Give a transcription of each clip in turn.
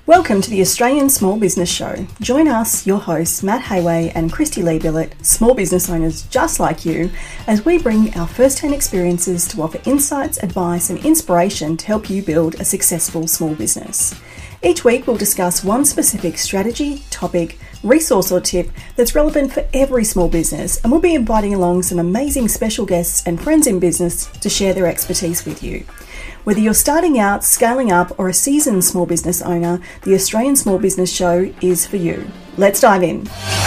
Welcome to the Australian Small Business Show. Join us, your hosts, Matt Hayway and Christy Lee Billett, small business owners just like you, as we bring our first-hand experiences to offer insights, advice and inspiration to help you build a successful small business. Each week we'll discuss one specific strategy, topic, resource or tip that's relevant for every small business, and we'll be inviting along some amazing special guests and friends in business to share their expertise with you. Whether you're starting out, scaling up, or a seasoned small business owner, the Australian Small Business Show is for you. Let's dive in.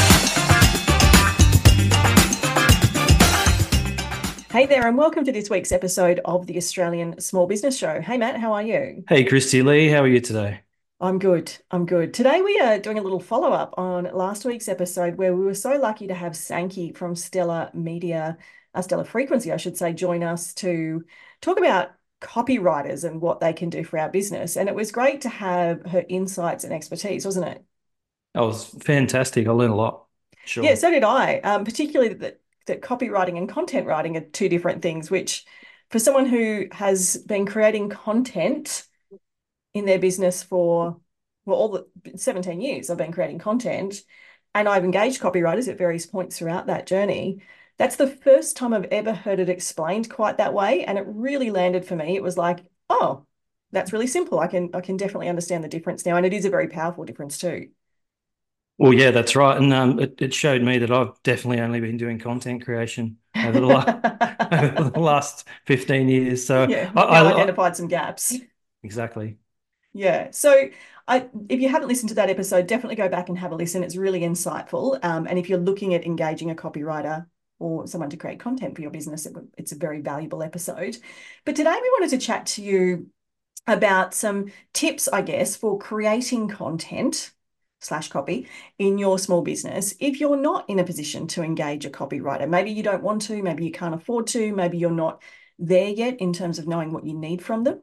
Hey there, and welcome to this week's episode of the Australian Small Business Show. Hey Matt, how are you? Hey, Christy Lee, how are you today? I'm good. Today we are doing a little follow-up on last week's episode where we were so lucky to have Sankey from Stellar Media, Stellar Frequency, I should say, join us to talk about copywriters and what they can do for our business. And it was great to have her insights and expertise, wasn't it? That was fantastic. I learned a lot. Yeah, Sure. so did I. Particularly that copywriting and content writing are two different things, which for someone who has been creating content in their business for, well, all the 17 years I've been creating content, and I've engaged copywriters at various points throughout that journey. That's the first time I've ever heard it explained quite that way. And it really landed for me. It was like, oh, that's really simple. I can definitely understand the difference now. And it is a very powerful difference too. Well, yeah, that's right. And it showed me that I've definitely only been doing content creation over over the last 15 years. So Yeah, I, now I identified some gaps. exactly. Yeah. So if you haven't listened to that episode, definitely go back and have a listen. It's really insightful. And if you're looking at engaging a copywriter or someone to create content for your business, it's a very valuable episode. But today we wanted to chat to you about some tips, I guess, for creating content slash copy in your small business if you're not in a position to engage a copywriter. Maybe you don't want to, maybe you can't afford to, maybe you're not there yet in terms of knowing what you need from them.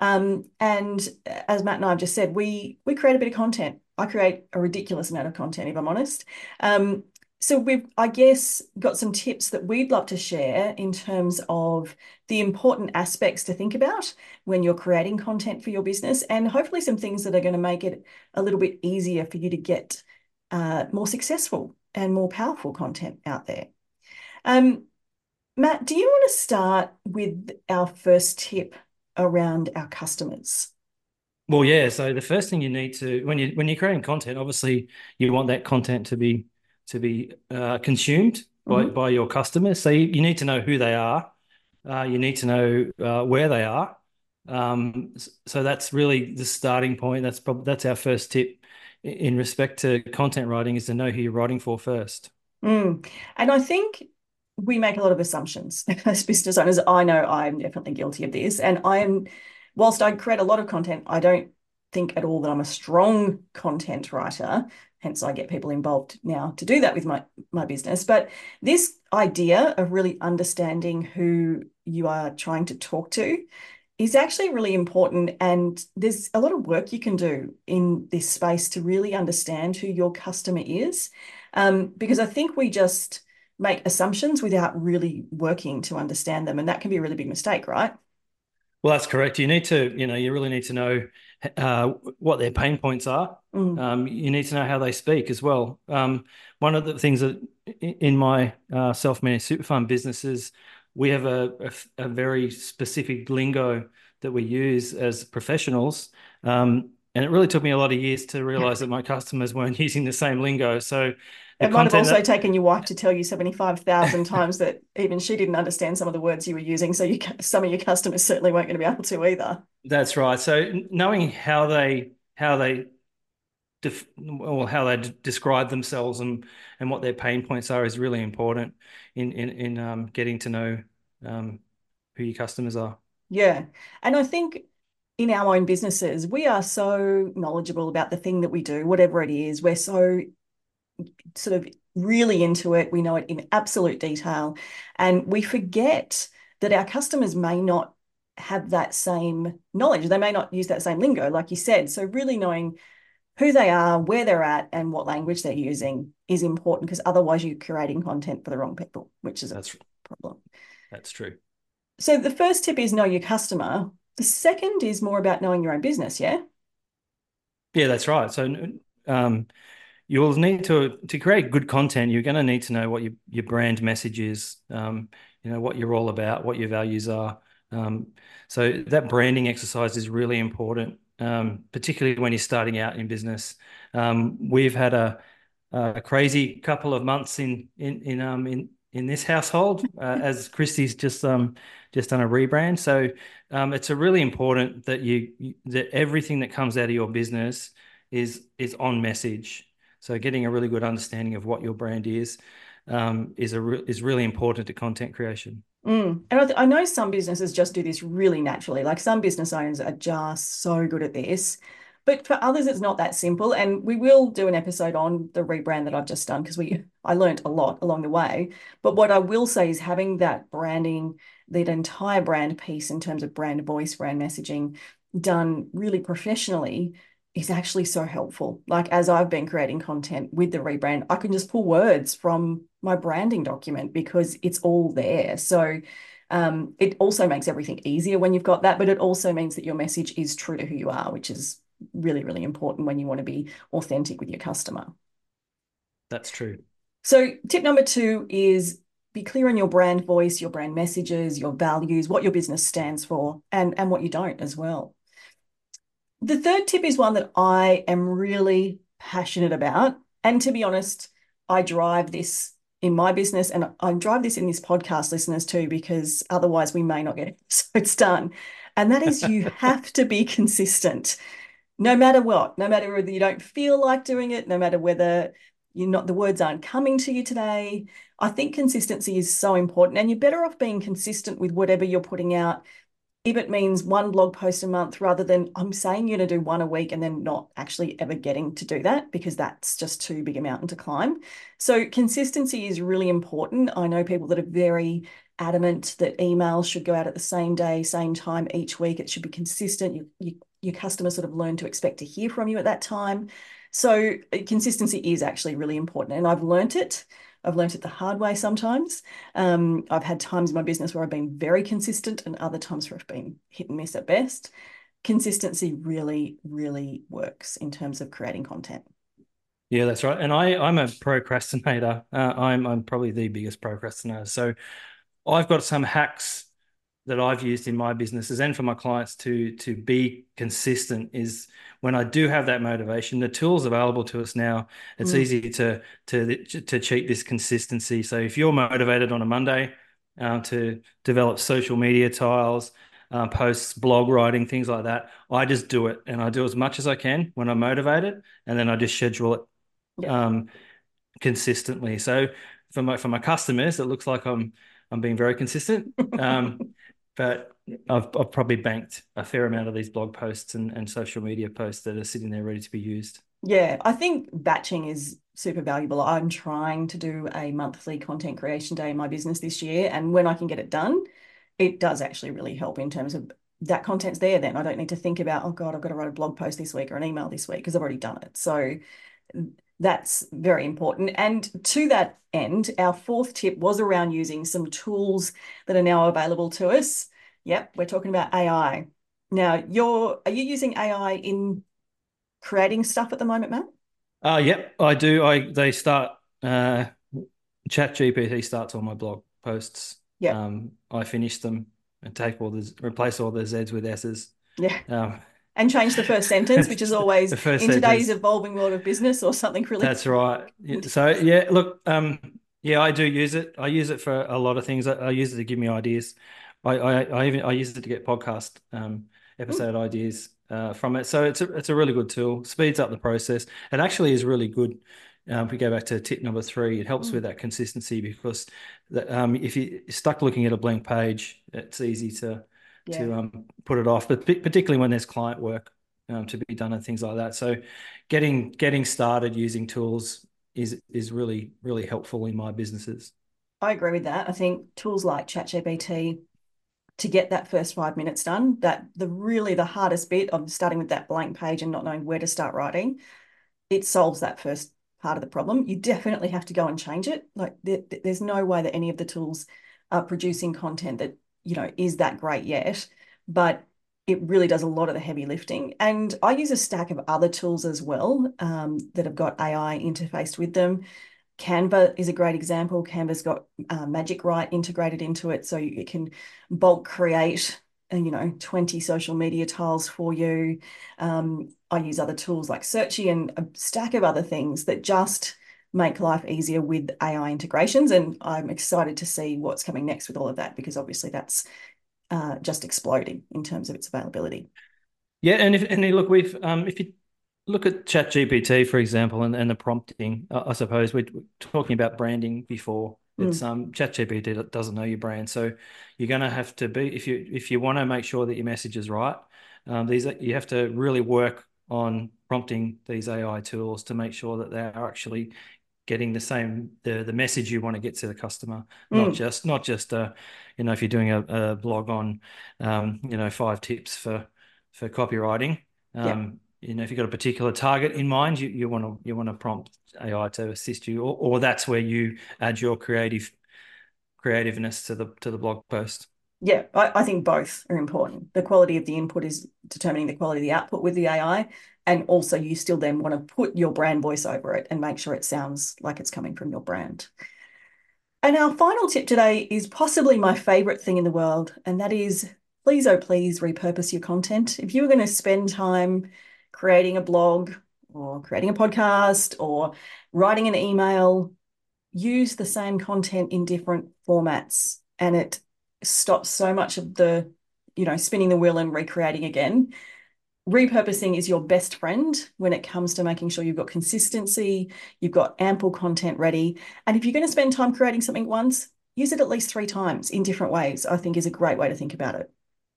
And as Matt and I have just said, we create a bit of content. I create a ridiculous amount of content, if I'm honest. So we've, I guess, got some tips that we'd love to share in terms of the important aspects to think about when you're creating content for your business, and hopefully some things that are going to make it a little bit easier for you to get more successful and more powerful content out there. Um, Matt, do you want to start with our first tip around our customers? Well, yeah. So the first thing you need to when you're creating content, obviously you want that content to be consumed Hmm. by your customers. So you need to know who they are. You need to know where they are. So that's really the starting point. That's our first tip in respect to content writing is to know who you're writing for first. Mm. And I think we make a lot of assumptions as business owners. I know I'm definitely guilty of this. And whilst I create a lot of content, I don't think at all that I'm a strong content writer. Hence, I get people involved now to do that with my business. But this idea of really understanding who you are trying to talk to is actually really important. And there's a lot of work you can do in this space to really understand who your customer is. Because I think we just make assumptions without really working to understand them. And that can be a really big mistake, right? Well, that's correct. You really need to know uh, what their pain points are. Mm. You need to know how they speak as well. One of the things that in my self-managed super fund businesses, we have a very specific lingo that we use as professionals. And it really took me a lot of years to realize that my customers weren't using the same lingo. So the It might have content also that taken your wife to tell you 75,000 times that even she didn't understand some of the words you were using. So some of your customers certainly weren't going to be able to either. that's right. So knowing how they how they describe themselves and what their pain points are is really important in getting to know um, who your customers are. Yeah. And I think in our own businesses, we are so knowledgeable about the thing that we do, whatever it is. We're so sort of really into it. We know it in absolute detail. And we forget that our customers may not have that same knowledge. They may not use that same lingo, like you said. So, really knowing who they are, where they're at, and what language they're using is important because otherwise you're curating content for the wrong people, which is a That's problem. that's true. So, the first tip is know your customer. The second is more about knowing your own business. Yeah. Yeah, that's right. So um, you'll need to create good content. You're going to need to know what your brand message is. What you're all about, what your values are. Um, so that branding exercise is really important, particularly when you're starting out in business. We've had a crazy couple of months in this household as Christie's just done a rebrand. So it's a really important that that everything that comes out of your business is on message. So getting a really good understanding of what your brand is really important to content creation. And I know some businesses just do this really naturally. Like some business owners are just so good at this. But for others, it's not that simple. And we will do an episode on the rebrand that I've just done because I learned a lot along the way. But what I will say is having that branding, that entire brand piece in terms of brand voice, brand messaging done really professionally is actually so helpful. Like as I've been creating content with the rebrand, I can just pull words from my branding document because it's all there. So it also makes everything easier when you've got that, but it also means that your message is true to who you are, which is really, really important when you want to be authentic with your customer. That's true. So tip number 2 is be clear on your brand voice, your brand messages, your values, what your business stands for, and what you don't as well. The third tip is one that I am really passionate about. And to be honest, I drive this in my business and I drive this in this podcast listeners too, because otherwise we may not get episodes done. And that is you have to be consistent no matter what, no matter whether you don't feel like doing it, no matter whether you're not, the words aren't coming to you today. I think consistency is so important and you're better off being consistent with whatever you're putting out if it means one blog post a month rather than I'm saying you're going to do one a week and then not actually ever getting to do that because that's just too big a mountain to climb. So consistency is really important. I know people that are very adamant that emails should go out at the same day, same time each week. It should be consistent. Your customers sort of learn to expect to hear from you at that time. So consistency is actually really important. And I've learnt it. I've learnt it the hard way sometimes. I've had times in my business where I've been very consistent and other times where I've been hit and miss at best. Consistency really, really works in terms of creating content. Yeah, that's right. And I'm a procrastinator. I'm probably the biggest procrastinator. So I've got some hacks that I've used in my businesses and for my clients to be consistent is when I do have that motivation, the tools available to us now, it's Mm, easy to cheat this consistency. So if you're motivated on a Monday to develop social media tiles, posts, blog writing, things like that, I just do it and I do as much as I can when I'm motivated, and then I just schedule it yeah. um, consistently. So for my customers, it looks like I'm being very consistent. But I've probably banked a fair amount of these blog posts and social media posts that are sitting there ready to be used. Yeah, I think batching is super valuable. I'm trying to do a monthly content creation day in my business this year, and when I can get it done, it does actually really help in terms of that content's there. Then I don't need to think about, oh God, I've got to write a blog post this week or an email this week because I've already done it. So that's very important. And to that end, our fourth tip was around using some tools that are now available to us. Yep, we're talking about AI. Now, are you using AI in creating stuff at the moment, Matt? Yep, I do. They start ChatGPT starts all my blog posts. Yep. I finish them and replace all the Z's with S's. Yeah. Um, And change the first sentence, which is always the first in today's sentence. evolving world of business or something really That's right. Yeah, so ridiculous. yeah, look, yeah, I do use it. I use it for a lot of things. I use it to give me ideas. I use it to get podcast Mm, episode ideas from it. So it's a really good tool. Speeds up the process. It actually is really good. If we go back to tip number 3, it helps with mm. that consistency because if you're stuck looking at a blank page, it's easy to Yeah. put it off. But particularly when there's client work to be done and things like that. So getting started using tools is really really helpful in my businesses. I agree with that. I think tools like ChatGPT to get that first 5 minutes done, that the hardest bit of starting with that blank page and not knowing where to start writing, it solves that first part of the problem. You definitely have to go and change it. Like there's no way that any of the tools are producing content that, is that great yet. But it really does a lot of the heavy lifting. And I use a stack of other tools as well that have got AI interfaced with them. Canva is a great example. Canva's got Magic Write integrated into it, so it can bulk create, 20 social media tiles for you. I use other tools like Searchy and a stack of other things that just make life easier with AI integrations. And I'm excited to see what's coming next with all of that, because obviously that's just exploding in terms of its availability. Yeah, and look, we've if you look at ChatGPT, for example, and the prompting, I suppose we're talking about branding before. It's Mm, ChatGPT doesn't know your brand, so you're going to have to be if you want to make sure that your message is right. These you have to really work on prompting these AI tools to make sure that they are actually getting the message you want to get to the customer, mm, not just if you're doing a blog on 5 tips for copywriting. yeah. If you've got a particular target in mind, you want to prompt AI to assist you, or that's where you add your creativeness to the blog post. Yeah, I think both are important. The quality of the input is determining the quality of the output with the AI. And also, you still then want to put your brand voice over it and make sure it sounds like it's coming from your brand. And our final tip today is possibly my favorite thing in the world, and that is please, oh, please repurpose your content. If you were going to spend time creating a blog or creating a podcast or writing an email, use the same content in different formats, and it stops so much of the spinning the wheel and recreating again. Repurposing is your best friend when it comes to making sure you've got consistency, you've got ample content ready. And if you're going to spend time creating something once, use it at least 3 times in different ways, I think is a great way to think about it.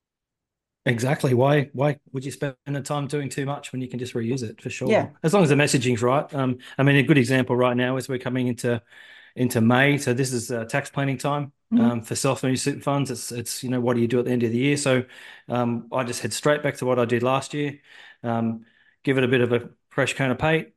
Exactly. Why would you spend the time doing too much when you can just reuse it for Yeah. sure? As long as the messaging's right. I mean, a good example right now is we're coming into May, so this is tax planning time Mhm. for self-managed super funds. It's what do you do at the end of the year? So I just head straight back to what I did last year. Um, give it a bit of a fresh coat of paint.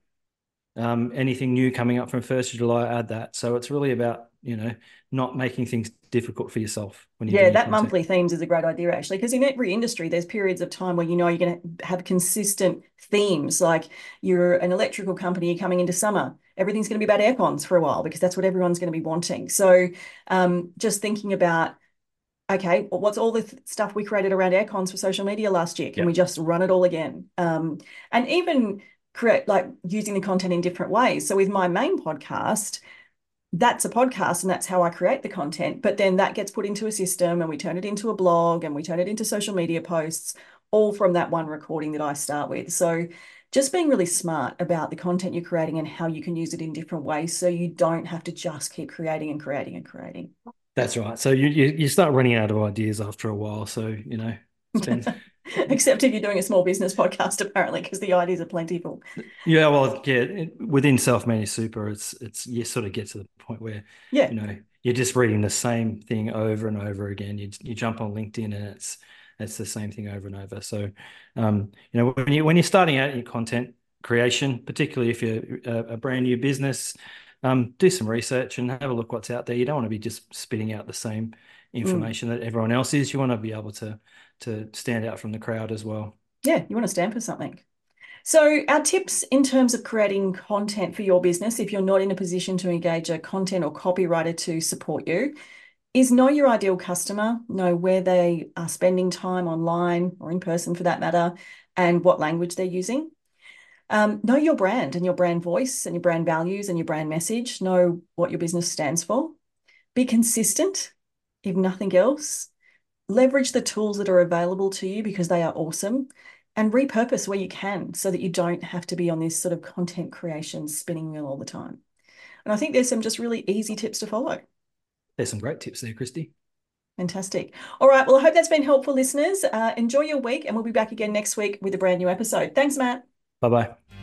Anything new coming up from 1st of July, add that. So it's really about not making things difficult for yourself when you're Yeah, doing your that content. monthly themes is a great idea actually, because in every industry, there's periods of time where you're going to have consistent themes. Like you're an electrical company, you're coming into summer, everything's going to be about air cons for a while because that's what everyone's going to be wanting. So, just thinking about, okay, well, what's all the stuff we created around air cons for social media last year? Can Yeah. we just run it all again? And even create like using the content in different ways. So with my main podcast, that's a podcast and that's how I create the content. But then that gets put into a system and we turn it into a blog and we turn it into social media posts, all from that one recording that I start with. So just being really smart about the content you're creating and how you can use it in different ways so you don't have to just keep creating and creating and creating. That's right. So you start running out of ideas after a while. So spend. Except if you're doing a small business podcast, apparently, because the ideas are plentiful. Yeah, well, yeah, within self-managed super, it's you sort of get to the point where, Yeah. you're just reading the same thing over and over again. You jump on LinkedIn and it's the same thing over and over. So, when you're starting out in your content creation, particularly if you're a brand new business, do some research and have a look what's out there. You don't want to be just spitting out the same Mm. information that everyone else is. You want to be able to stand out from the crowd as well. Yeah, you want to stand for something. So, our tips in terms of creating content for your business, if you're not in a position to engage a content or copywriter to support you, is know your ideal customer, know where they are spending time online or in person for that matter, and what language they're using. Know your brand and your brand voice and your brand values and your brand message. Know what your business stands for. Be consistent, if nothing else. Leverage the tools that are available to you because they are awesome, and repurpose where you can so that you don't have to be on this sort of content creation spinning wheel all the time. And I think there's some just really easy tips to follow. There's some great tips there, Christy. Fantastic. All right. Well, I hope that's been helpful, listeners. Enjoy your week, and we'll be back again next week with a brand new episode. Thanks, Matt. Bye bye.